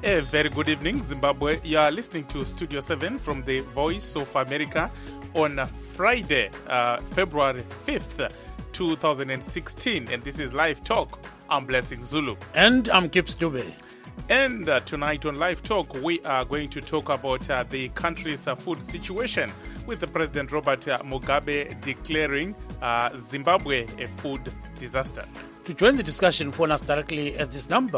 A very good evening, Zimbabwe. You are listening to Studio 7 from the Voice of America on Friday, February 5th, 2016. And this is Live Talk. I'm Blessing Zulu. And I'm Kips Dube. And tonight on Live Talk, we are going to talk about the country's food situation with the President Robert Mugabe declaring Zimbabwe a food disaster. To join the discussion, phone us directly at this number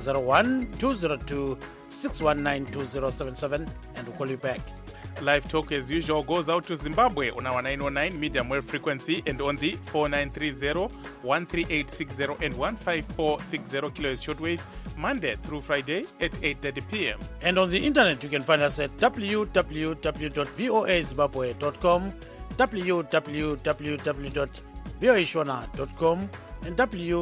001-202-619-2077 and we'll call you back. Live Talk, as usual, goes out to Zimbabwe on our 909 medium wave frequency and on the 4930, 13860 and 15460 kHz shortwave, Monday through Friday at 8:30 p.m. And on the internet, you can find us at www.voazimbabwe.com, www.voashona.com, and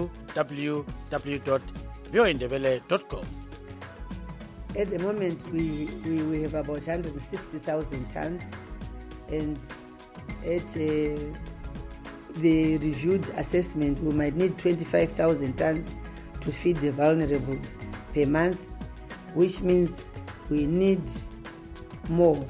www.voindebele.com. At the moment, we have about 160,000 tons, and at the reviewed assessment, we might need 25,000 tons to feed the vulnerables per month, which means we need more.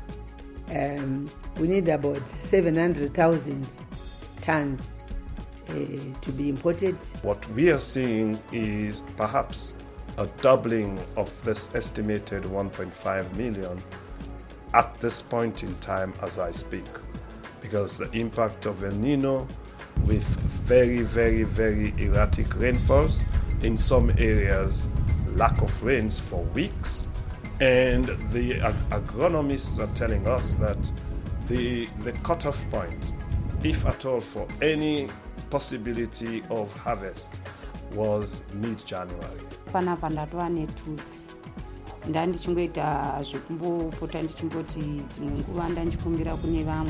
We need about 700,000 tons to be imported. What we are seeing is perhaps a doubling of this estimated 1.5 million at this point in time as I speak, because the impact of El Nino with very, very, very erratic rainfalls, in some areas lack of rains for weeks, and the agronomists are telling us that the cutoff point, if at all, for any possibility of harvest was mid-January. Panapa ndatova networks ndandichingoita zvekumbopota ndichimboti dzimwe nguva ndanchikumbira kune vamwe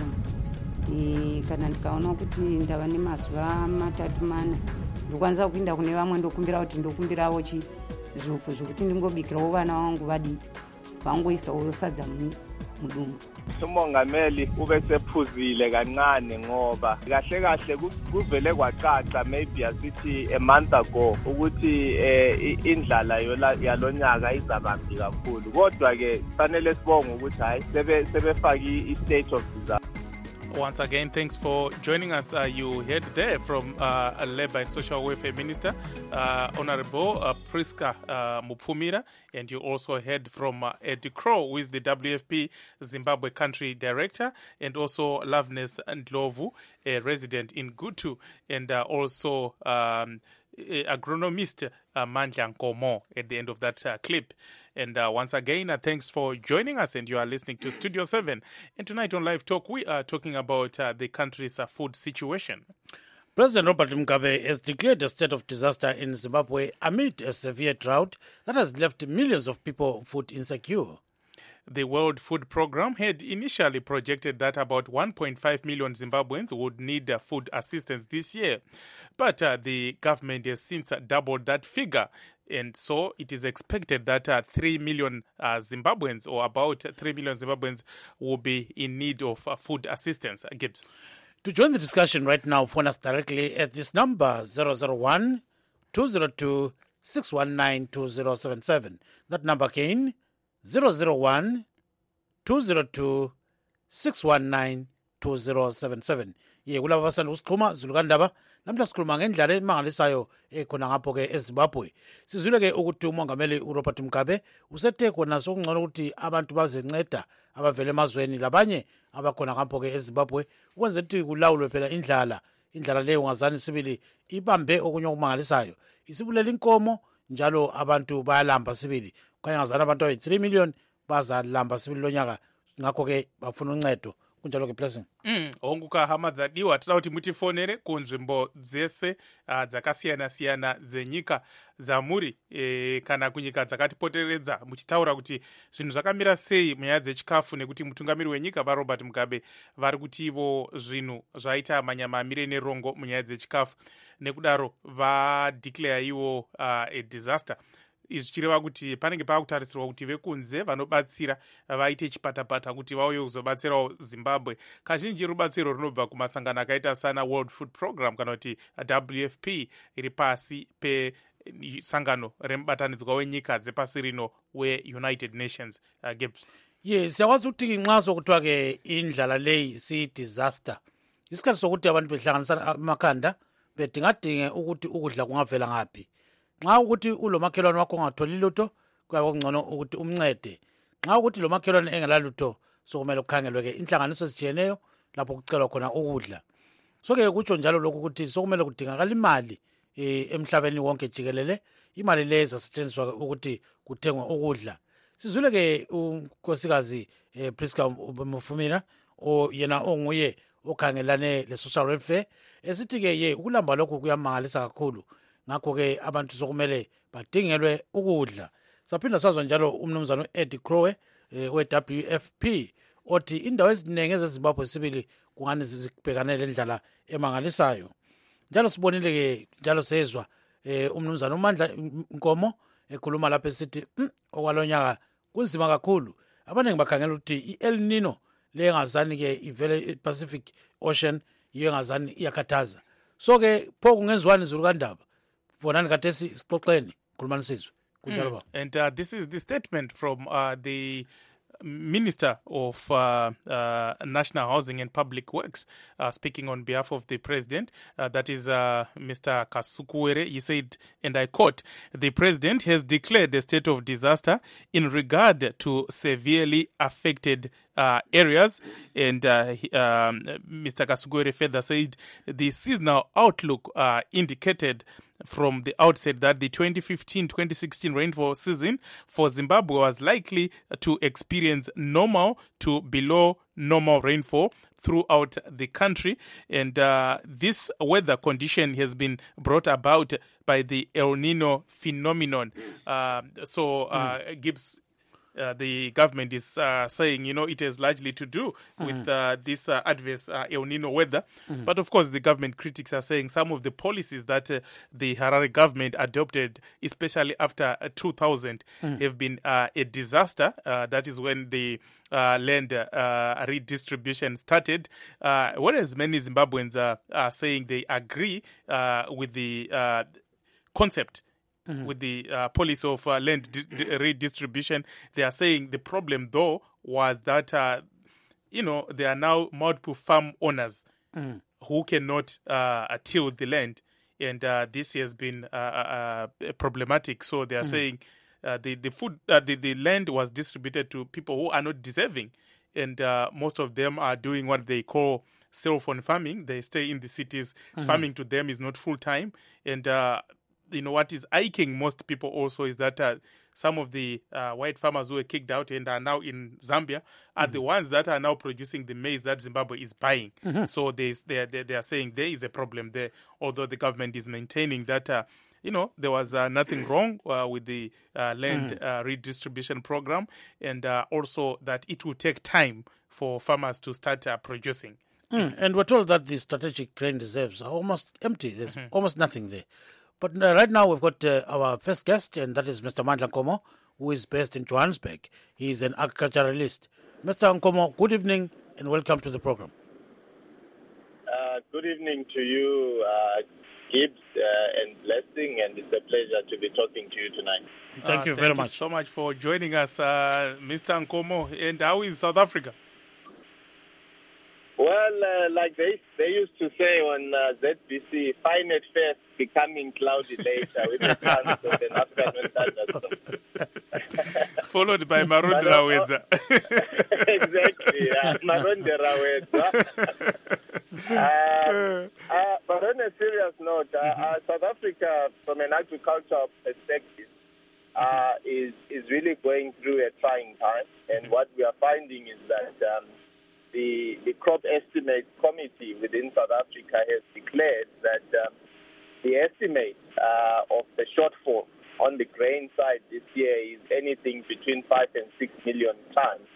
kana ndikaona kuti ndava nemazuva matatu mana ndokwanisa kuinda kune vamwe ndokumbira kuti ndokumbirawo zviupo zvokuti ndingobikirawo vana vangu vadi vangoisawo sadza mudumbu. Umongameli ube sephuzile kancane ngoba kahle kahle kuvele kwacaca maybe asithi a month ago ukuthi indlala yalonyaka izabambi kakhulu, kodwa ke fanele sibonge ukuthi hayi sebefaki i-state of disaster. Once again, thanks for joining us. You heard there from Labour and Social Welfare Minister, Honorable Priska Mupfumira, and you also heard from Eddie Crow, who is the WFP Zimbabwe Country Director, and also Loveness Ndlovu, a resident in Gutu, and also agronomist Mandla Nkomo at the end of that clip. And once again, thanks for joining us, and you are listening to Studio 7. And tonight on Live Talk, we are talking about the country's food situation. President Robert Mugabe has declared a state of disaster in Zimbabwe amid a severe drought that has left millions of people food insecure. The World Food Programme had initially projected that about 1.5 million Zimbabweans would need food assistance this year. But the government has since doubled that figure. And so it is expected that 3 million Zimbabweans, or about 3 million Zimbabweans, will be in need of food assistance. Gibbs. To join the discussion right now, phone us directly at this number 001-202-619-2077. That number again, 001-202-619-2077. Ye kulaba basanda usikhuluma zulukandaba namhla sikhuluma ngendlela emangalisayo ekhona ngapho ke eZimbabwe. Sizwile ke ukuthi umongameli uRobert Mugabe usethe khona sokungcono ukuthi abantu bazenceda abavele emazweni labanye abakhona ngapho ke eZimbabwe ukwenza ukuthi kulawulwe phela indlala leyo ngazani sibili ibambe okunye okumangalisayo. Isibulela inkomo njalo abantu bayalamba sibili. Kanye ngazani abantu ayi3 million bazalamba sibili lonyaka, ngakho ke bafuna uncedo. Kunjalo ke Blessing. Onguka hamadzadiwa tinoda kuti mutifonere kunzvimbo dzese dzakasiyana-siyana dzenyika dzamuri kana kunyika dzakatipoteredza muchitaura kuti zvinhu zvakamira sei munyaya dzechikafu, nekuti mutungamiri wenyika vaRobert Mugabe vari kuti ivo zvinhu zvaita manyama amire nerongo munyaya dzechikafu, nekudaro vadeclare ivo a disaster. Izvi chireva kuti panenge paakutarisirwa kuti vekunze vanobatsira vaite chipatapata kuti vauye kuzobatsirawo Zimbabwe. Kazhinji rubatsiro runobva kumasangano akaita sana World Food Programme kana kuti WFP iri pasi sangano remubatanidzwa wenyika dzepasi rino we-United Nations. Gibbs. Yes, siyakwazi ukuthi nxa sokuthiwa-ke indlala leyi siyi-disaster isikhathi sokuthi abantu behlanganisa amakhanda bedingadinge ukuthi ukudla kungavela ngaphi. Nxa ukuthi ulomakhelwane wakho ungatholi lutho kuyabe kungcono ukuthi umncede. Nxa ukuthi lo makhelwane engela lutho sokumele kukhangelwe-ke inhlanganiso ezijiyeneyo lapho kucelwa khona ukudla. So-ke kutsho njalo lokhu ukuthi sokumele kudingakala imali emhlabeni wonke jikelele, imali leyo ezasetshenziswa ukuthi kuthengwe ukudla. Sizwile-ke unkosikazi Priska Mufumina yena onguye okhangelane le-social welfare esithi-ke ye ukulamba lokhu kuyamangalisa kakhulu, ngakho-ke abantu sokumele badingelwe ukudla. Saphinda sazwa njalo umnumzana u-Eddie Crowe we-WFP othi indawo eziningi ezeZimbabwe sibili kungani zibhekane lendlala emangalisayo. Njalo sibonile-ke njalo sezwa umnumzana uMandla Nkomo ekhuluma lapho esithi okwalonyaka kunzima kakhulu, abaningi bakhangela ukuthi i-El Nino le engazani-ke ivele i-Pacific Ocean yiyo engazani iyakhathaza. So-ke pho kungenziwani zulu kandaba fonani kathesi sixoxeni khulumani sizwe kunjalo baba. And this is the statement from the Minister of National Housing and Public Works, speaking on behalf of the President, that is Mr. Kasukuwere. He said, and I quote, "The President has declared a state of disaster in regard to severely affected areas." And Mr. Kasukuwere further said the seasonal outlook indicated from the outset that the 2015-2016 rainfall season for Zimbabwe was likely to experience normal to below normal rainfall throughout the country. And this weather condition has been brought about by the El Nino phenomenon. Gibbs, the government is saying, it has largely to do with this adverse El Nino weather. But of course, the government critics are saying some of the policies that the Harare government adopted, especially after 2000, have been a disaster. That is when the land redistribution started. Whereas many Zimbabweans are saying they agree with the concept with the policy of land redistribution. They are saying the problem, though, was that, there are now multiple farm owners who cannot till the land. And this has been problematic. So they are saying the land was distributed to people who are not deserving. And most of them are doing what they call cell phone farming. They stay in the cities. Farming to them is not full-time. And what is aching most people also is that some of the white farmers who were kicked out and are now in Zambia are the ones that are now producing the maize that Zimbabwe is buying. So they are saying there is a problem there, although the government is maintaining that, there was nothing wrong with the land redistribution program, and also that it will take time for farmers to start producing. And we're told that the strategic grain reserves are almost empty. There's almost nothing there. But right now we've got our first guest, and that is Mr. Mandla Nkomo, who is based in Johannesburg. He is an agriculturalist. Mr. Nkomo, good evening and welcome to the program. Good evening to you, Gibbs, and Blessing, and it's a pleasure to be talking to you tonight. Thank you very much. Thank you so much for joining us, Mr. Nkomo. And how is South Africa? Well, like they used to say on ZBC, fine at first, becoming cloudy later, with the chance of an afternoon thunderstorm. Followed by Marondera weather. Exactly, Marondera weather. But on a serious note, South Africa, from an agricultural perspective, is really going through a trying time. And what we are finding is that the crop estimate committee within South Africa has declared that the estimate of the shortfall on the grain side this year is anything between 5 and 6 million tons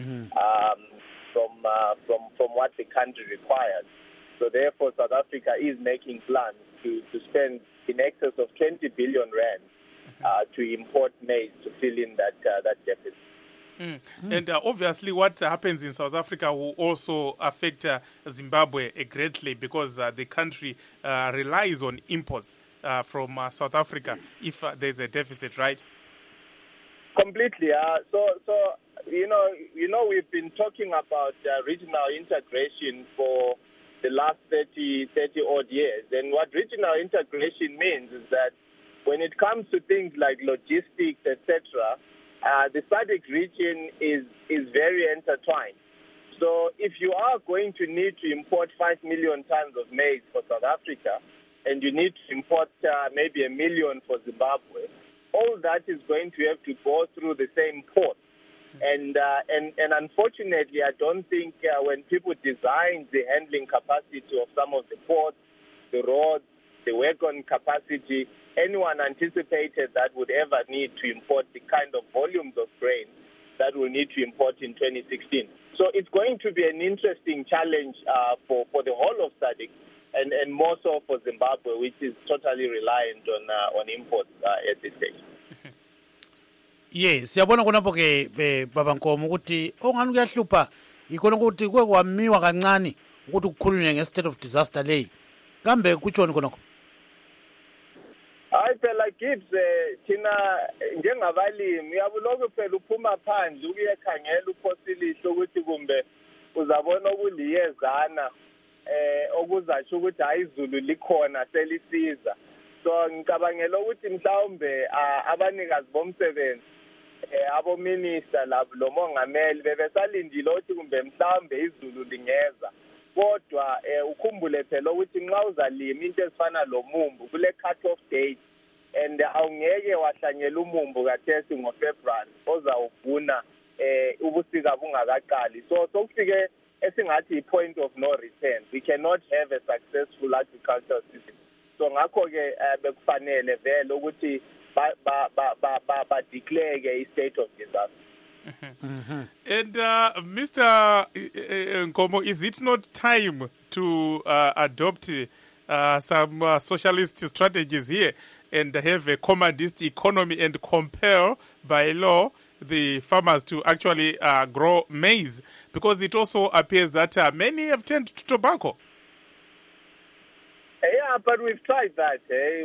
from what the country requires. So therefore, South Africa is making plans to spend in excess of 20 billion rand to import maize to fill in that deficit. And obviously what happens in South Africa will also affect Zimbabwe greatly because the country relies on imports from South Africa if there's a deficit, right? Completely. So you know, we've been talking about regional integration for the last 30 odd years, and what regional integration means is that when it comes to things like logistics, etc., the SADC region is very intertwined. So if you are going to need to import 5 million tons of maize for South Africa, and you need to import maybe 1 million for Zimbabwe, all that is going to have to go through the same port. And unfortunately, I don't think when people designed the handling capacity of some of the ports, the roads, the wagon capacity, anyone anticipated that would ever need to import the kind of volumes of grain that we'll need to import in 2016. So it's going to be an interesting challenge for the whole of SADC, and more so for Zimbabwe, which is totally reliant on imports at this stage. Yes, siyabona khonapho ke baba Nkomo ukuthi ongani kuyahlupha ikhona ukuthi kuke kwamiwa kancane ukuthi kukhulunywe nge-state of disaster leyi kambe kutshoni khonokho? Hayi phela Gibbs, thina njengabalimi uyabuloku phela uphuma phandle ukuyekhangela uphosilihle ukuthi kumbe uzabona okuliyezana okuzasho ukuthi hayi izulu likhona selisiza. So ngicabangela ukuthi mhlawumbe abanikazi bomsebenzi abominista lo mongameli bebesalindile ukuthi kumbe mhlawumbe izulu lingeza, kodwa ukhumbule phela ukuthi nxa uzalima into ezifana lomumbu kule cut off date, and awungeke wahlanyela umumbu kathesi ngoFebruary ozawuvuna ubusika bungakaqali. So kufike esingathi i-point of no return. We cannot have a successful agricultural system. So ngakho ke bekufanele vele ukuthi ba declare a state of disaster. And Mr. Nkomo, is it not time to adopt some socialist strategies here and have a commandist economy and compel by law the farmers to actually grow maize? Because it also appears that many have turned to tobacco. Yeah, but we've tried that.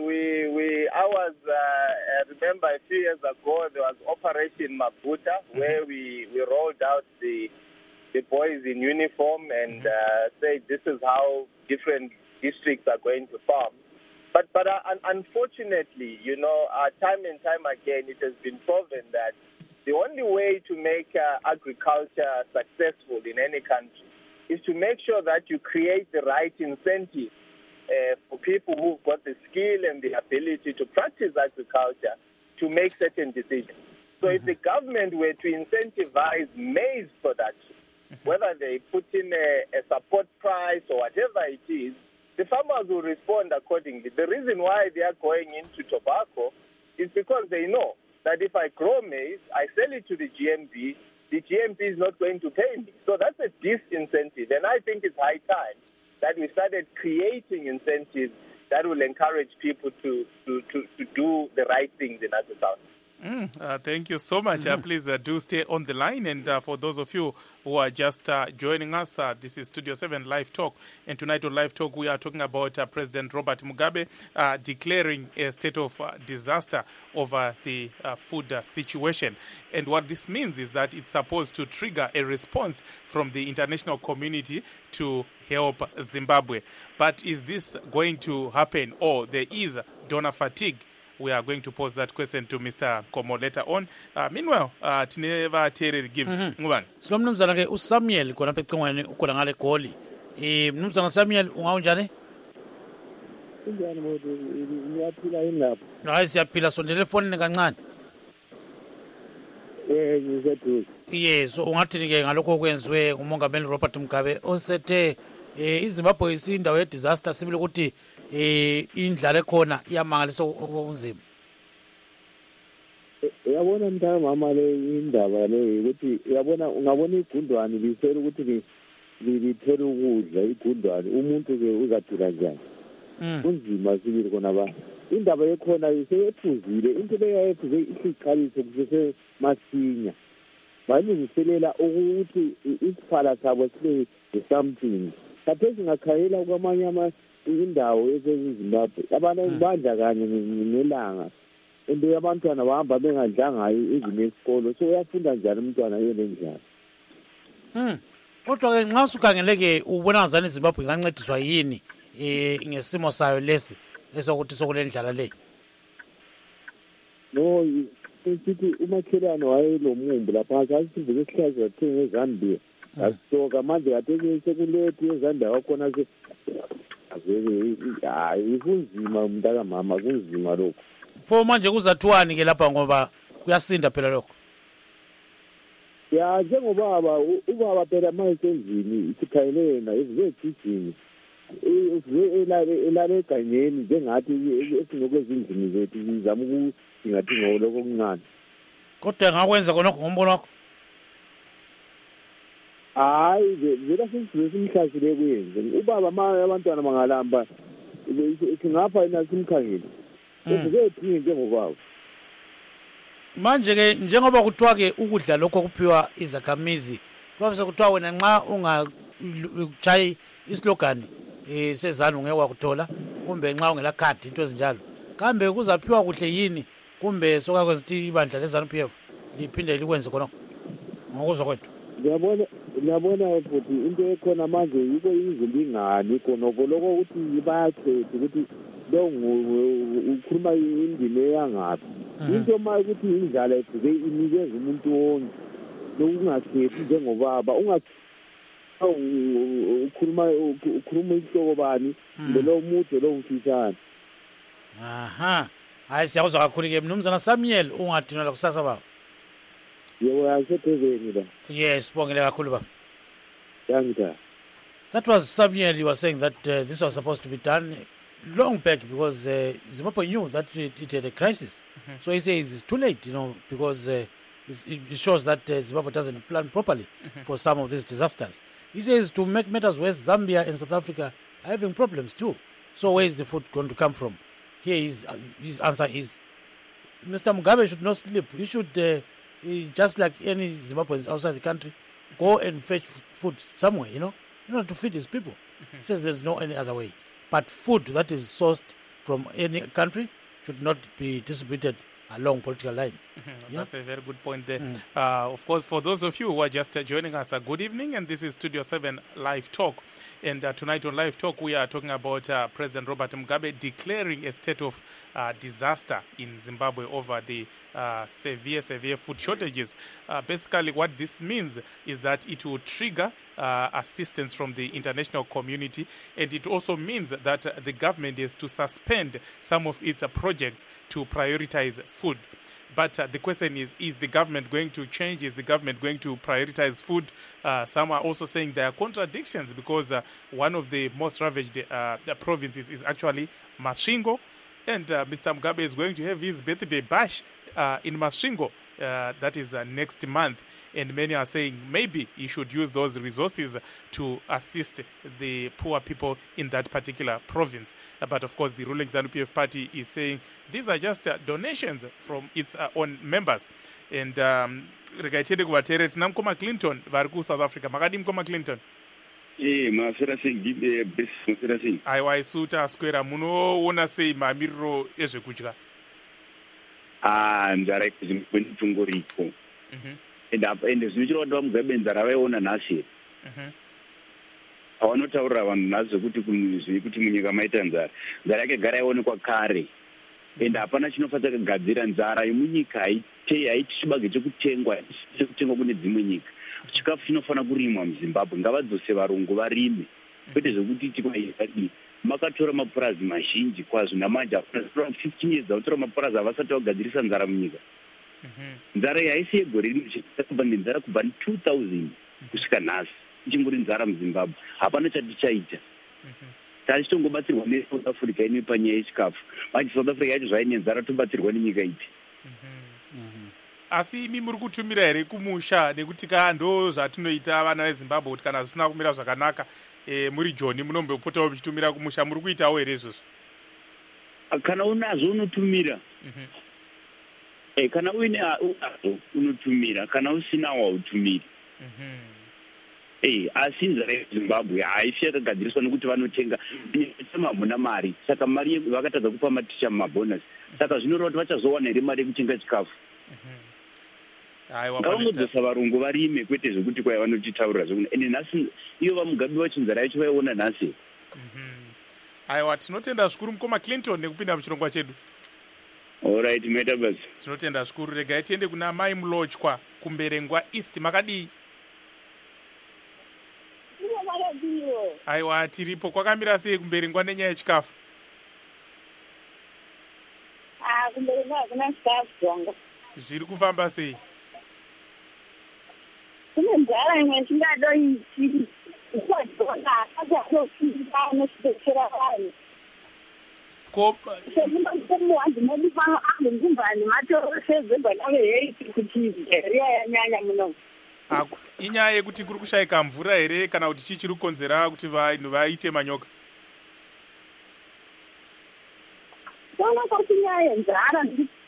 I remember a few years ago there was Operation Mabuta, where we rolled out the boys in uniform and said this is how different districts are going to farm. But unfortunately, you know, time and time again, it has been proven that the only way to make agriculture successful in any country is to make sure that you create the right incentives for people who've got the skill and the ability to practice agriculture to make certain decisions. So if the government were to incentivize maize production, whether they put in a support price or whatever it is, the farmers will respond accordingly. The reason why they are going into tobacco is because they know that if I grow maize, I sell it to the GMB is not going to pay me. So that's a disincentive. And I think it's high time that we started creating incentives that will encourage people to do the right things in agriculture. Thank you so much. Please do stay on the line. And for those of you who are just joining us, this is Studio 7 Live Talk. And tonight on Live Talk, we are talking about President Robert Mugabe declaring a state of disaster over the food situation. And what this means is that it's supposed to trigger a response from the international community to help Zimbabwe. But is this going to happen, or there is donor fatigue? We are going to pose that question to Mr. Nkomo later on. Meanwhile, tineva Terry Gibbs. Ngubani? Silo mnumzana ke uSamuel khona apha ecingweni ukhona ngale goli. Mnumzana Samuel ungaunjani? Kunjani modi? Ngiyaphila yini lapho? Hayi siyaphila, sondele efonini kancane. Ngizethu. Yes, ungathini ke ngalokho okwenziwe ngumongameli Robert Mugabe osethe iZimbabwe isindawo ye disaster sibile ukuthi indlala ekhona iyamangalisa okunzima. Uyabona mntana mama le indaba le ukuthi uyabona ungabona igundwane lisela ukuthi lithela ukudla igundwane umuntu ke uzaphila njani. Kunzima sibili khona ba. Indaba ekhona isephuzile into leyayephuzile isiqalise kusese masinya. Balungiselela ukuthi isiphala sabo sibe something. Kathesi ngakhayela kwamanye indawo esezimbabwe abantu bandla kanye nelanga into yabantwana bahamba bengadlanga even esikolo so uyafunda njani umntwana yena njani kodwa-ke nxa usukhangeleke ubona ngazani izimbabwe ingancediswa yini ngesimo sayo lesi esokuthi sokulendlala leyi no sithi umakhelwane wayelomumbu lapha sasivuke sihlazi sathenga eZambia asisoka manje kade sekulethi eZambia wakhona hayi kunzima mntakamama kunzima lokho pho manje kuzathiwani-ke lapha ngoba kuyasinda phela lokho ya njengobaba ubaba phela manje sendlini sikhayele yena evezegijini elale eganyeni njengathi esinokwezindlini zethu sizama ukudingadinga lokho okuncane kodwa ngakwenza khonokho ngombono wakho hayi vela sesivuke simhlasile kwenze ubaba ma abantwana bangalamba singapha yena simkhangele evukephini njengobaba manje-ke njengoba kuthiwa-ke ukudla lokho kuphiwa izakhamizi kuba sekuthiwa wena nxa ungatshayi islogani sezanu ngeke wakuthola kumbe nxa ungela khadi into ezinjalo kambe kuzaphiwa kuhle yini kumbe sokakwenza ukuthi ibandla le-ZANU-PF liphinde likwenze khonokho ngokuzwa kwethu ngiyabona futhi into ekhona manje yiko izilingani khonokho lokho ukuthi bayakhetha ukuthi lo ukhuluma indima eyangaphi into ma ukuthi indlala evuke inikeza umuntu wonke lokungakhethi njengobaba ukhuluma isihloko bani lo mude lo mfishane hayi siyakuzwa kakhulu-ke mnumzana Samuel ungadinela kusasa baba yebo yasephezeni la yes bongele kakhulu baba yangida. That was Samuel. You were saying that this was supposed to be done long back because Zimbabwe knew that it had a crisis. So he says it's too late, because it shows that Zimbabwe doesn't plan properly for some of these disasters. He says to make matters worse, Zambia and South Africa are having problems too. So where is the food going to come from? Here his answer is, Mr. Mugabe should not sleep. He should, just like any Zimbabweans outside the country, go and fetch food somewhere, in order to feed his people. He says there's no any other way. But food that is sourced from any country should not be distributed along political lines. Yeah? That's a very good point there. Of course, for those of you who are just joining us, good evening, and this is Studio 7 Live Talk. And tonight on Live Talk, we are talking about President Robert Mugabe declaring a state of disaster in Zimbabwe over the severe food shortages. Basically, what this means is that it will trigger assistance from the international community, and it also means that the government is to suspend some of its projects to prioritize food. But the question is the government going to change? Is the government going to prioritize food? Some are also saying there are contradictions because one of the most ravaged provinces is actually Masvingo, and Mr. Mugabe is going to have his birthday bash in Masvingo. That is next month. And many are saying maybe he should use those resources to assist the poor people in that particular province. But of course, the ruling ZANU-PF party is saying these are just donations from its own members. And rekaitede kuvateerera tina mukoma Clinton vari kuSouth Africa. Makadi mukoma Clinton? Aiwa isu taswera munoona sei mamiriro ezvekudya? Nzara ikuzimukwenitungoriko. Ende zvichirwa Mugabe nzara vaiona nhasi. Pavanotaurira vanhu nhasi kuti munyika maita nzara yake gara yaonekwa kare. Ende hapana chinofanira kugadzira nzara yemunyika haiti chibage chekutengwa kune dzimwe nyika. Chikafu chinofanira kurimwa muZimbabwe. Ngavadzose varungu varime. Kwete zvekuti tikwaizadi makatora mapurazi mazhinji kwazvo namanje 15 years vatora mapurazi avasati vagadzirisa nzara munyika. Nzara yaisi yegore rimwe nzara kubva 2000 kusvika nhasi ichingori nzara muZimbabwe. Hapana chatichaita. Tatitongobatsirwa neSouth Africa ine panyaya yechikafu. Manje South Africa yacho zvaine nzara tobatsirwa nenyika ipi. Asi imi muri kutumira here kumusha nekuti ndo zvatinoita vana veZimbabwe kuti kana zvisina kumira zvakanaka muri Joni munombopotawo muchitumira kumusha, muri kuitawo here izvozvo? Kana unazvo unotumira. Kana unazo unotumira, kana usinawo hautumiri. asi nzara yezimbabwe haisi yakagadziriswa nekuti vanotenga tema hamuna mari, saka mari vakatadza kupa maticha mumabhonasi, saka zvinoreva kuti vachazowana here mari yekutenga chikafu. Ngavangudzosa varungu varime, kwete zvekuti kwai vanotitaurira zvekuti ende nhasi iyo vamugabe vacho nzara yacho vaiona nhasi. Aiwa, tinotenda zvikuru mukoma Clinton nekupinda muchirongwa chedu. Alright, maita basi. Tinotenda zvikuru. Regai tiende kuna Mai Mulochwa kuMberengwa East. Makadii? Aiwa, tiripo. Kwakamira sei kuMberengwa nenyaya yechikafu? KuMberengwa hakuna chikafu zvongo. Zviri kufamba sei? Kune nzara imwe chingadoiti kwadhona akazofunda nechidetsera vanhu. Semuwanzi medu pano angumbani matoro sezebanaveheiti kuti area yanyanya muno. Inyaya yekuti kuri kushayika mvura here kana kuti chii chiri kukonzera kuti vanhu vaite manyoka? Taonaka kuti nyaya yenzara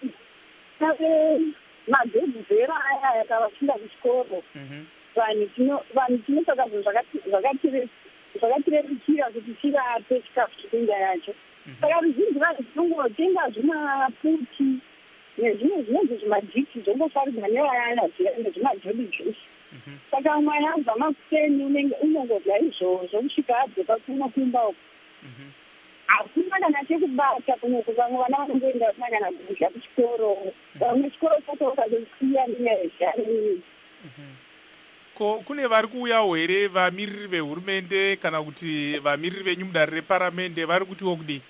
mabhebhuzera aya yakavashinda kuchikoro. Vanhu tinosaka zvakatirerukira kuti tirape chikafu chipenga yacho. Saka ruzhinji vanhu tinongotenga zvimaputi nezvimwe zvinonzi zvimadhiki zvongofarirwa nevayana nezvimajoli juice. Saka mwana abva makuteni unongodya izvozvo kusvika abve pakuno kumba uko. Hakuna kana chekubata kunoku, vamwe vana vanongoenda vasina kana kudya kuchikoro. Vamwe chikoro chacho vakazosiya nenyaya yezhari. Ko kune vari kuuyawo here vamiriri vehurumende kana kuti vamiriri venyumudare reparamende vari kutiwo kudii?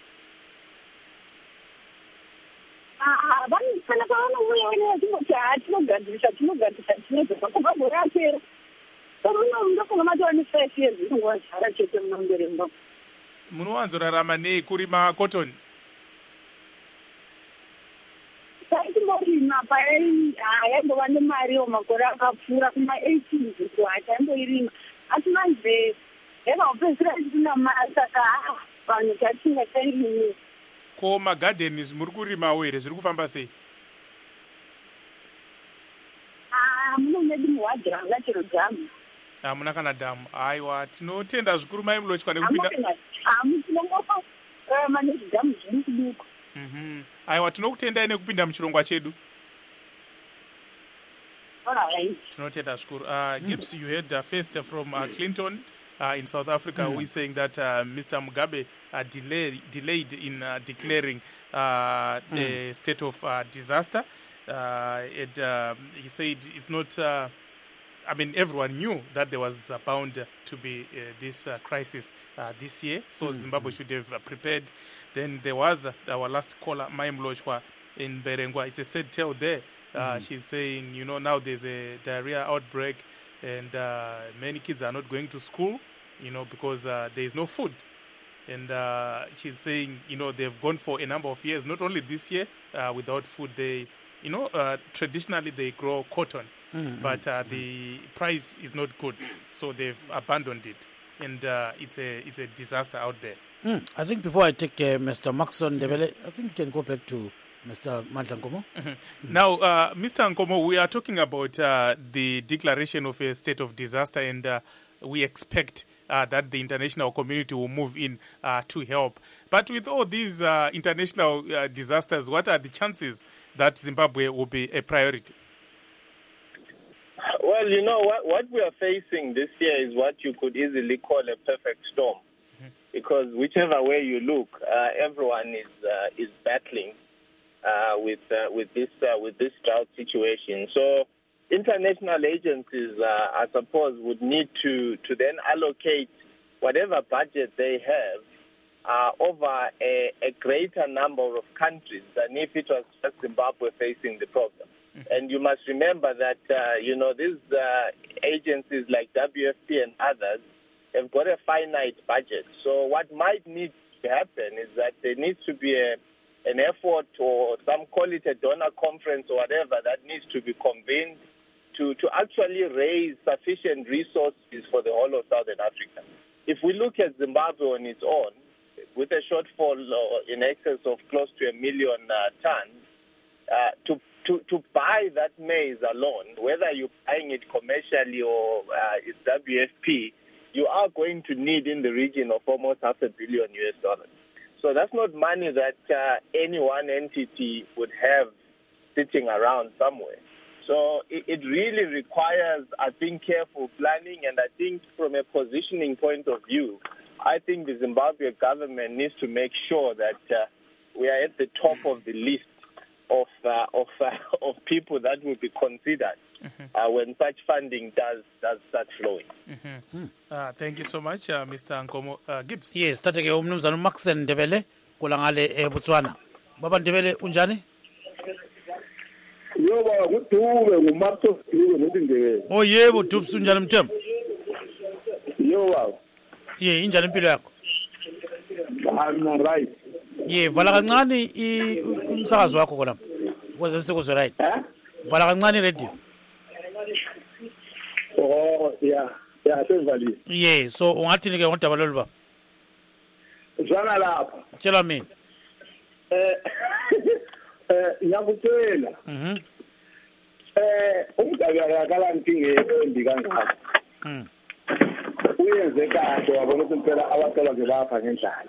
Kana pavanouya vanoti tinogadzirisa tinodzoka kubva gore apera. Ndofunga matova ne5 years inonguva zara chete munomberemba. Munowanzorarama nei kurima cotton? Taitimborima yaimbova nemariwo makore akapfuura kuma18 hataimboirima. Asi manje yakaupedzisira isina mari, saka vanhu tatinga tairime. Ko magadheni muri kurimawo here, zviri kufamba sei? Muno medu muhwadhiranga chero dhamu. Hamuna kana dhamu. Aiwa, tinotenda zvikuru Mai Mulochwa nekupinda. Tinongopa nezvidhamu zviri kuduka. Aiwa, tinokutendai nekupinda muchirongwa chedu. Tinotenda zvikuru. Gibbs, you heard first from Clinton in South Africa, who is saying that Mr. Mugabe delayed in declaring the state of disaster. He said it's not... everyone knew that there was bound to be this crisis this year, so Zimbabwe should have prepared. Then there was our last caller, Mai Mulochwa in Berengwa. It's a sad tale there. She's saying, now there's a diarrhea outbreak and many kids are not going to school, because there is no food. And she's saying, they've gone for a number of years, not only this year, without food. They, traditionally they grow cotton. But the price is not good, so they've abandoned it, and it's a disaster out there. I think before I take Mr. Maxon Debele, I think you can go back to Mr. Mandla Nkomo. Now, Mr. Nkomo, we are talking about the declaration of a state of disaster, and we expect that the international community will move in to help. But with all these international disasters, what are the chances that Zimbabwe will be a priority? Well, what we are facing this year is what you could easily call a perfect storm, because whichever way you look, everyone is battling with this drought situation. So, international agencies, I suppose, would need to then allocate whatever budget they have over a greater number of countries than if it was just Zimbabwe facing the problem. And you must remember that, these agencies like WFP and others have got a finite budget. So what might need to happen is that there needs to be an effort, or some call it a donor conference or whatever, that needs to be convened to actually raise sufficient resources for the whole of Southern Africa. If we look at Zimbabwe on its own, with a shortfall in excess of close to 1 million tons, to to buy that maize alone, whether you're buying it commercially or it's WFP, you are going to need in the region of almost $500 million. So that's not money that any one entity would have sitting around somewhere. So it really requires, I think, careful planning, and I think from a positioning point of view, I think the Zimbabwe government needs to make sure that we are at the top of the list of people that will be considered when such funding does start flowing. Thank you so much, Mr. Nkomo. Gibbs. Yes, tateke umnumzana Maxen Ndebele kulangale eBotswana. Baba Ndebele unjani? Yo baba kudube nguMaxo Ndebele ngindebele. Oh yebo Dubs unjani Mthembu? Yo baba. Ye injani impilo yakho? I'm right. Ye vala kancane umsakazo wakho khona. Ukuze sikuzwe right. Vala kancane radio. Oh yeah sevali. Ye so ungathini ke ngodaba lolu baba? Zwana lapha. Tshela mina. Ngiyakutshela. Umdaba yakala nkinge endi kangaka. Uyenze kahle wabona ukuthi impela abacela nje lapha ngendlala.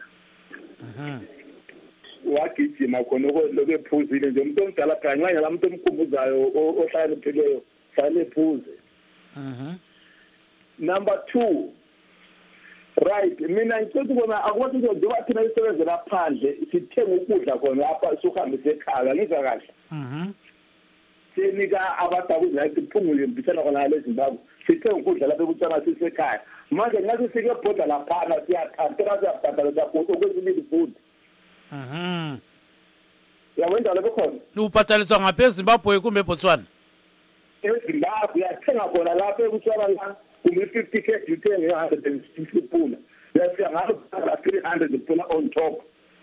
Wagijima khona lokwephuzile nje umuntu omdala ganganya la muntu omkhumbuzayo ohlala ephileyo fanele ephuze. Number 2, right, mina ngicela ukubona akwazi njengoba thina isebenze laphandle sithenga ukudla khona lapha suhambise ekhaya ngizwa kahle. Sinika abadabuzi la siphungule mbisana khona la eZimbabwe sithenga ukudla lapha eBotswana sisekhaya manje ngathi sike ebhoda laphana siyathathela siyabhadala sakho kwezimili futhi. Yawenza lokho khona. Ubhataliswa ngapha eZimbabwe kumbe eBotswana? eZimbabwe uyathenga khona lapha eBotswana la kumbe 50 kg uthenga 160 pula. Bese ngabe 300 pula on top.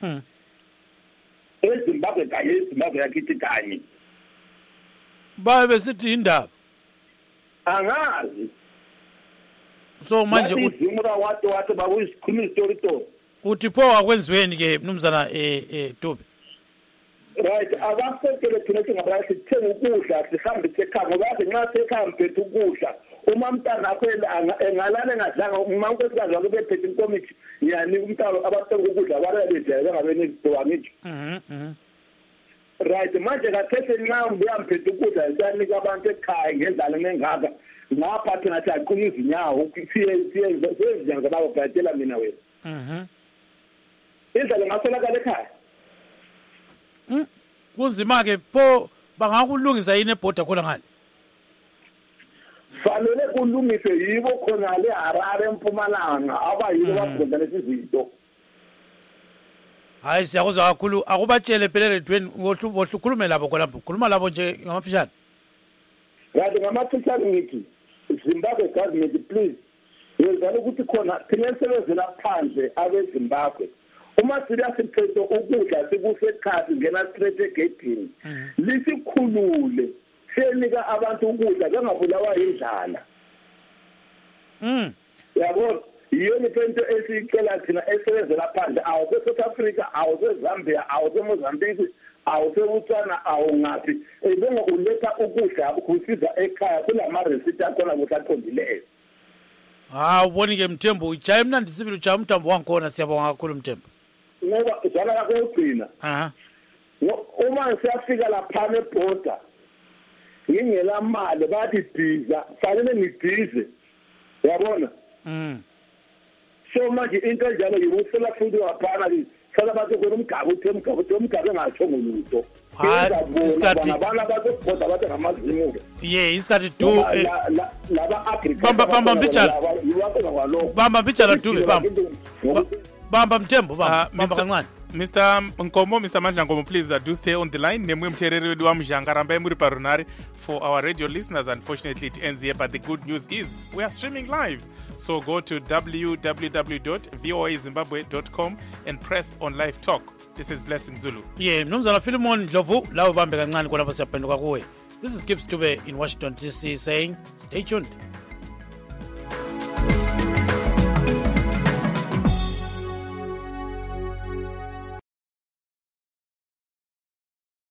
eZimbabwe kanye eZimbabwe yakithi kanye. Babe besithi indaba. Angazi. So manje uzimura wathi bakuyikhuluma istory to. Uthi pho akwenziweni ke mnumzana Dube? Right, abasekele thina singabantu sithenga ukudla sihambe ekhaya ngoba nxa sekhaya mphethe ukudla uma mntana akho engalala engadlanga uma unkosikazi wakhe bephethe inkomithi ngiyanika umntalo abathenga ukudla barebe bengabeni izidowa ngithi. Right, manje kathese nxa mbuya mphethe ukudla siyanika abantu ekhaya ngendlala nengaka ngapha thina siyaqunya izinyawo siyenza ngaba ubhatela mina wena. Indlela ngasolakala ekhaya. Kunzima ke pho bangakulungisa yini ebhoda khona ngale? Fanele kulungise yibo khona le Harare eMpumalanga abayilo bakhona lesizinto. Hayi siyakuzwa kakhulu akubatshele phela redweni ngohlukhulume labo khona khuluma labo nje ngamafishane. Kanti ngamafishane ngithi Zimbabwe government please yenzani ukuthi khona thina sebenzela phandle abeZimbabwe uma siyasiphethe ukudla sikusekhaya ngena straight egedini lisikhulule senika abantu ukudla bengabulawa indlala. Yabo yiyona into esicela thina esebenzela phandle awu South Africa awu Zambia awu Mozambique awu eBotswana awu ngathi benga uletha ukudla ukusiza ekhaya kulama receipt akhona kuhlaqondileyo. Uboni ke Mthembu ujaye mina ndisibili ujaye umthambo wangikhona siyabonga kakhulu Mthembu. Ngoba njalo lakho ugcina. Uma siyafika lapha eborder ngingela mali bathi biza fanele ngidize. Yabona? So manje into enjalo yibusela futhi waphana li sala bathe khona umgaba engatsho ngolutho. Isikhathi abana bazoborder bathe ngamazimu. Isikhathi du laba Africa. Bamba mbijala. Bamba mbijala Dube bamba. Bamba Mthembu bamba kancane. Mr. Nkomo, Mr. Mandla Nkomo, please do stay on the line. Nemwe mthereri wedu wa Mjanga Rambe muri parunari. For our radio listeners, unfortunately it ends here, but the good news is we are streaming live. So go to www.voazimbabwe.com and press on live talk. This is Blessing Zulu. Mnumzana Philemon Dlovu, lawo bambe kancane khona siyaphenduka kuwe. This is Gibbs Dube in Washington DC saying stay tuned.